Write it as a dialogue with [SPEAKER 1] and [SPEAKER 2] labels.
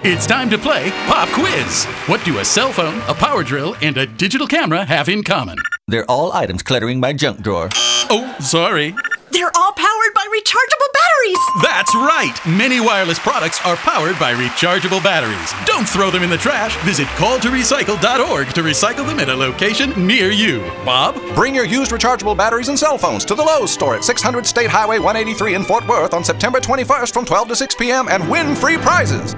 [SPEAKER 1] It's time to play Pop Quiz. What do a cell phone, a power drill, and a digital camera have in common?
[SPEAKER 2] They're all items cluttering my junk drawer.
[SPEAKER 1] Oh, sorry.
[SPEAKER 3] They're all powered by rechargeable batteries.
[SPEAKER 1] That's right. Many wireless products are powered by rechargeable batteries. Don't throw them in the trash. Visit calltorecycle.org to recycle them at a location near you. Bob?
[SPEAKER 4] Bring your used rechargeable batteries and cell phones to the Lowe's store at 600 State Highway 183 in Fort Worth on September 21st from 12 to 6 p.m. and win free prizes.